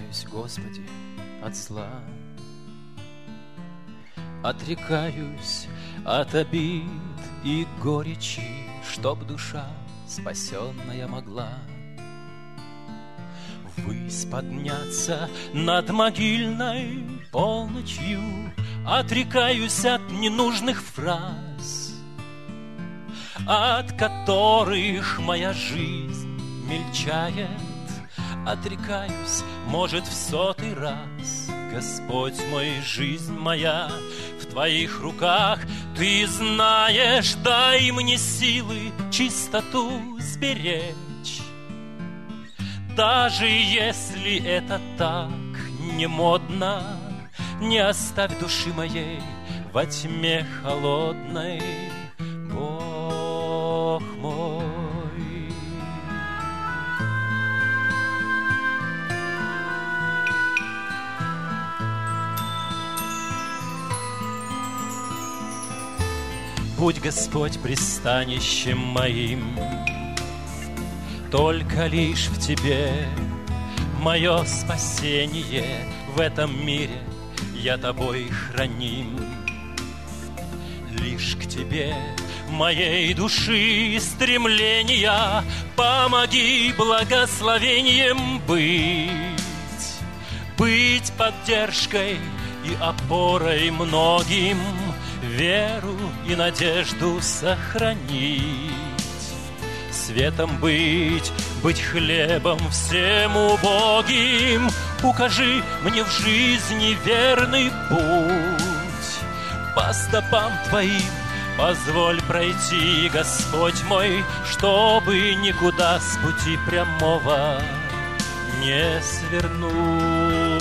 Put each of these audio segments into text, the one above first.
Отрекаюсь, Господи, от зла, отрекаюсь от обид и горечи, чтоб душа спасенная могла ввысь подняться над могильной полночью. Отрекаюсь от ненужных фраз, от которых моя жизнь мельчает. Отрекаюсь, может, в 100-й раз. Господь мой, жизнь моя в Твоих руках. Ты знаешь, дай мне силы чистоту сберечь. Даже если это так не модно, не оставь души моей во тьме холодной, Бог мой. Будь, Господь, пристанищем моим, только лишь в Тебе мое спасение. В этом мире я Тобой храним. Лишь к Тебе моей души стремления помоги благословением быть поддержкой и опорой многим, веру и надежду сохранить, светом быть хлебом всем убогим. Укажи мне в жизни верный путь, по стопам Твоим позволь пройти, Господь мой, чтобы никуда с пути прямого не свернуть.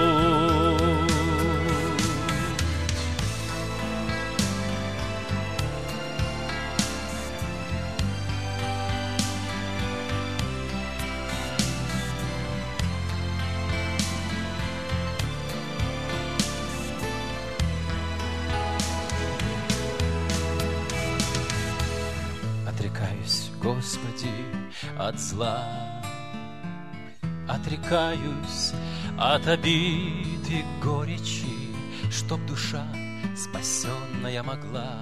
Отрекаюсь, Господи, от зла, отрекаюсь от обид и горечи, чтоб душа спасенная могла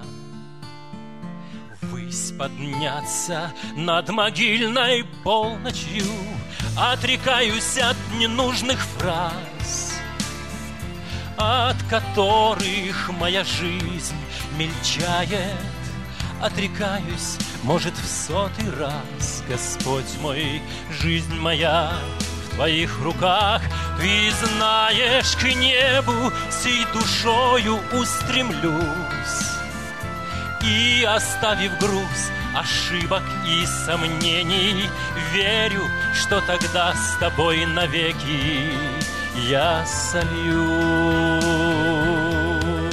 ввысь подняться над могильной полночью. Отрекаюсь от ненужных фраз, от которых моя жизнь мельчает. Отрекаюсь, может, в 100-й раз, Господь мой, жизнь моя в Твоих руках. Ты знаешь, к небу сей душою устремлюсь, и, оставив груз ошибок и сомнений, верю, что тогда с Тобой навеки я сольюсь.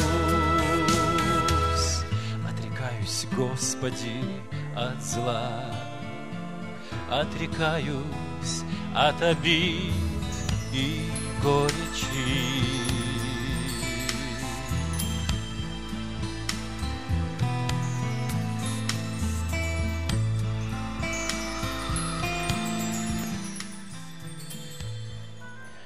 Господи, от зла, отрекаюсь от обид и горечи.